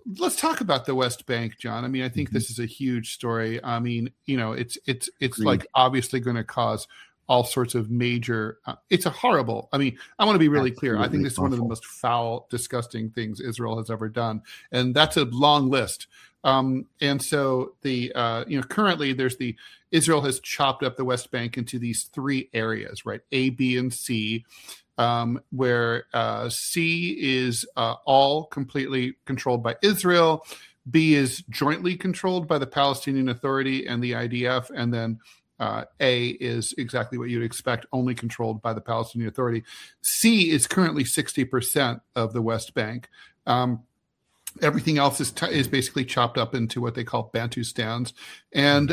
let's talk about the West Bank, John. I mean, I think this is a huge story. I mean, it's like obviously going to cause all sorts of major. It's a horrible. I mean, I want to be really clear. I think this is one of the most foul, disgusting things Israel has ever done, and that's a long list. And so the currently there's Israel has chopped up the West Bank into these three areas, right? A, B, and C. Where C is all completely controlled by Israel, B is jointly controlled by the Palestinian Authority and the IDF, and then A is exactly what you'd expect, only controlled by the Palestinian Authority. C is currently 60% of the West Bank. Everything else is basically chopped up into what they call Bantustans, and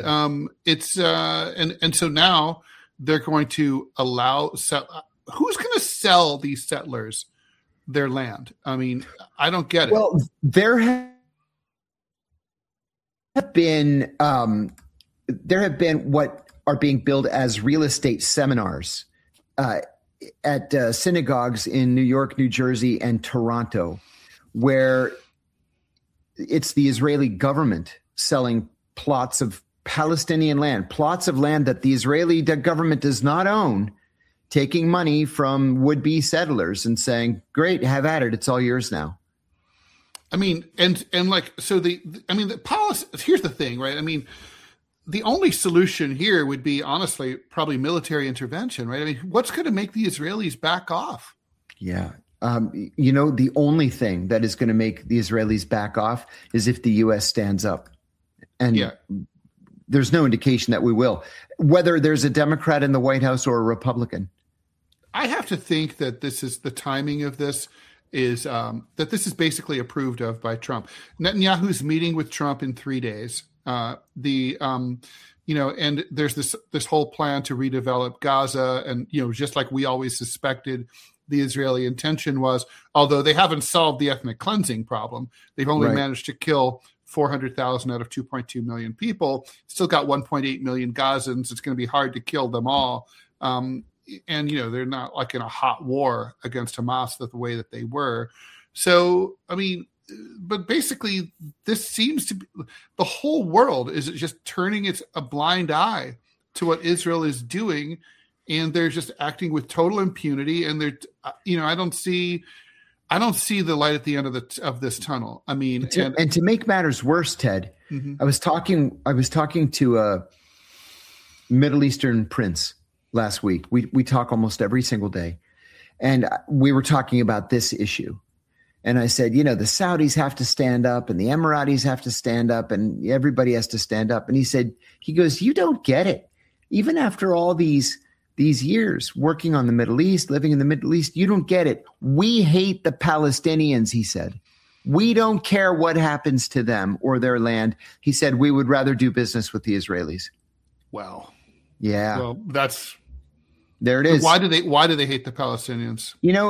so now they're going to allow. Who's going to sell these settlers their land? I mean, I don't get it. Well, there have been what are being billed as real estate seminars at synagogues in New York, New Jersey, and Toronto, where it's the Israeli government selling plots of Palestinian land, plots of land that the Israeli government does not own, taking money from would-be settlers and saying, great, have at it. It's all yours now. I mean, and like, so the policy, here's the thing, right? I mean, the only solution here would be, honestly, probably military intervention, right? I mean, what's going to make the Israelis back off? Yeah. The only thing that is going to make the Israelis back off is if the U.S. stands up. And there's no indication that we will, whether there's a Democrat in the White House or a Republican. I have to think that this is the timing of this is that this is basically approved of by Trump. Netanyahu's meeting with Trump in 3 days. And there's this whole plan to redevelop Gaza, and just like we always suspected, the Israeli intention was, although they haven't solved the ethnic cleansing problem, they've only managed to kill 400,000 out of 2.2 million people. Still got 1.8 million Gazans. It's going to be hard to kill them all. And they're not like in a hot war against Hamas the way that they were. So, I mean, but basically this seems to be, the whole world is just turning a blind eye to what Israel is doing. And they're just acting with total impunity. And they're, I don't see the light at the end of this tunnel. I mean, and to make matters worse, Ted, I was talking to a Middle Eastern prince last week. We talk almost every single day, and we were talking about this issue. And I said, the Saudis have to stand up, and the Emiratis have to stand up, and everybody has to stand up. And he goes, you don't get it. Even after all these years working on the Middle East, living in the Middle East, you don't get it. We hate the Palestinians, he said. We don't care what happens to them or their land. He said, we would rather do business with the Israelis. Wow. Yeah. Well, there it is. Why do they hate the Palestinians?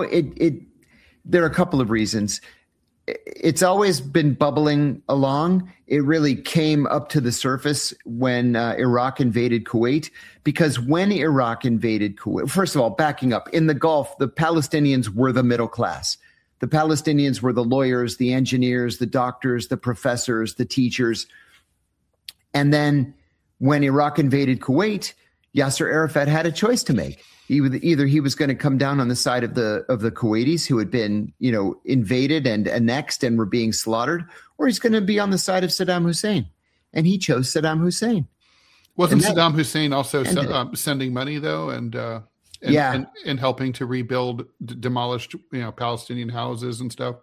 There are a couple of reasons. It's always been bubbling along. It really came up to the surface when Iraq invaded Kuwait, because when Iraq invaded Kuwait, first of all, backing up, in the Gulf, the Palestinians were the middle class. The Palestinians were the lawyers, the engineers, the doctors, the professors, the teachers. And then when Iraq invaded Kuwait, Yasser Arafat had a choice to make. Either he was going to come down on the side of the Kuwaitis who had been, invaded and annexed and were being slaughtered, or he's going to be on the side of Saddam Hussein. And he chose Saddam Hussein. Wasn't Saddam Hussein also sending money though, and helping to rebuild demolished, Palestinian houses and stuff?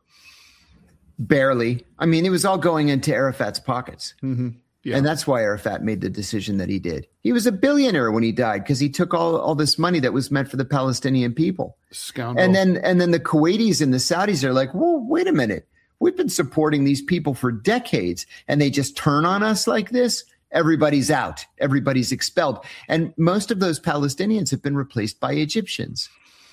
Barely. I mean, it was all going into Arafat's pockets. Mm-hmm. Yeah. And that's why Arafat made the decision that he did. He was a billionaire when he died because he took all this money that was meant for the Palestinian people. Scoundrel. And then the Kuwaitis and the Saudis are like, whoa, wait a minute. We've been supporting these people for decades, and they just turn on us like this. Everybody's out. Everybody's expelled. And most of those Palestinians have been replaced by Egyptians.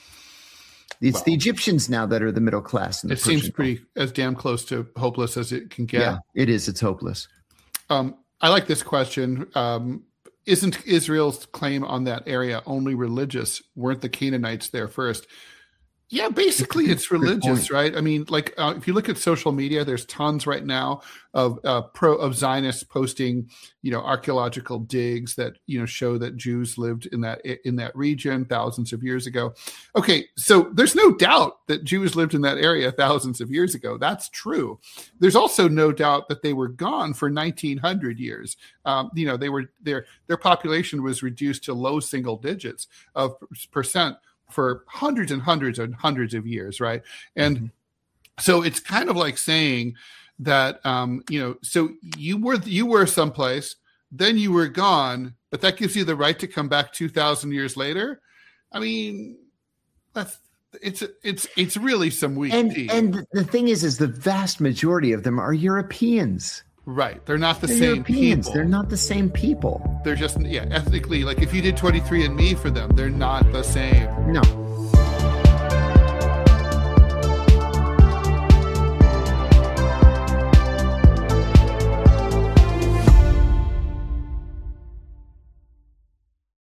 It's the Egyptians now that are the middle class. It seems pretty as damn close to hopeless as it can get. Yeah, it is. It's hopeless. I like this question. Isn't Israel's claim on that area only religious? Weren't the Canaanites there first? Yeah, basically it's religious, right? I mean, like if you look at social media, there's tons right now of Zionists posting, archaeological digs that show that Jews lived in that region thousands of years ago. Okay, so there's no doubt that Jews lived in that area thousands of years ago. That's true. There's also no doubt that they were gone for 1900 years. They were their population was reduced to low single digits of percent for hundreds and hundreds and hundreds of years, right? And so it's kind of like saying that, so you were someplace, then you were gone, but that gives you the right to come back 2,000 years later. I mean, it's really some weak tea. And the thing is the vast majority of them are Europeans. Right. They're not the same Europeans. people. They're not the same people. They're just, ethnically, like if you did 23andMe for them, they're not the same. No.